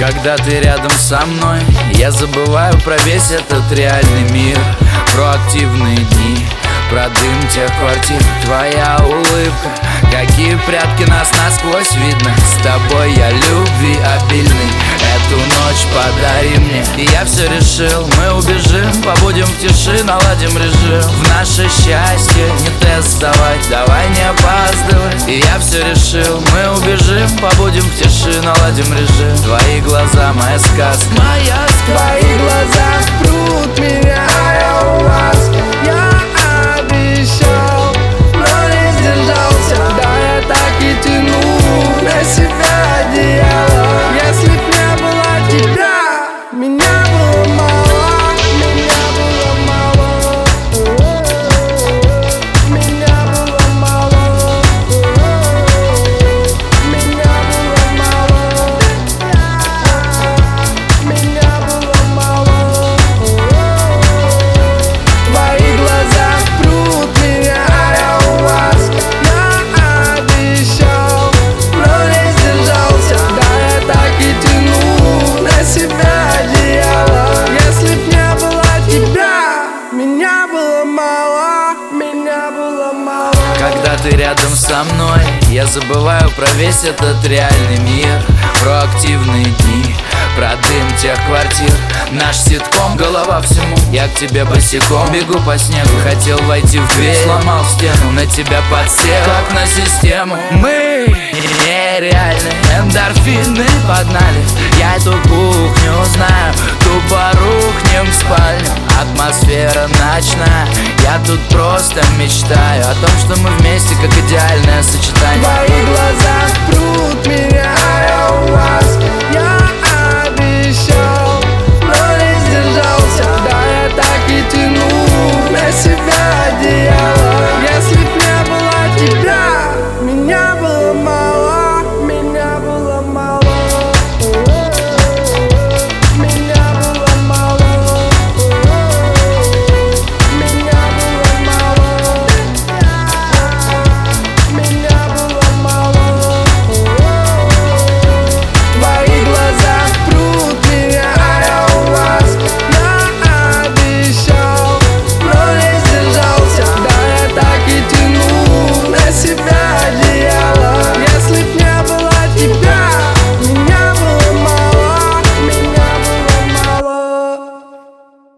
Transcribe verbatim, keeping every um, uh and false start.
Когда ты рядом со мной, я забываю про весь этот реальный мир. Про активные дни, про дым тех квартир. Твоя улыбка, какие прятки нас насквозь видно. С тобой я любви обильный. Эту ночь подари мне. И я все решил, мы убежим, побудем в тиши, наладим режим. В наше счастье не тест сдавать, давай не опаздывай. И я все решил, мы убежим, побудем в тиши, наладим режим. Твои глаза, моя сказка, моя сказка. Твои глаза прут меня, а я у вас. Я обещал, но не сдержался. Да, я так и тяну на себя одеяло. Если б не было тебя, меня было мало, меня было мало, меня было мало, меня было мало, меня было мало. Твои глаза прут меня, а я у вас. Я обещал, но не сдержался. Да, я так и тяну на себя одеяло. Если б не было тебя, меня было мало, меня было мало. Когда ты рядом со мной, я забываю про весь этот реальный мир. Про активные дни, про дым тех квартир. Наш ситком, голова всему. Я к тебе босиком бегу по снегу. Хотел войти в дверь, сломал стену, на тебя подсел, как на систему. Мы нереальны, эндорфины погнали. Я эту кухню знаю, тупо рухнем в спальню. Атмосфера ночная, я тут просто мечтаю о том, что мы вместе, как идеальное сочетание. Твои глаза прут меня.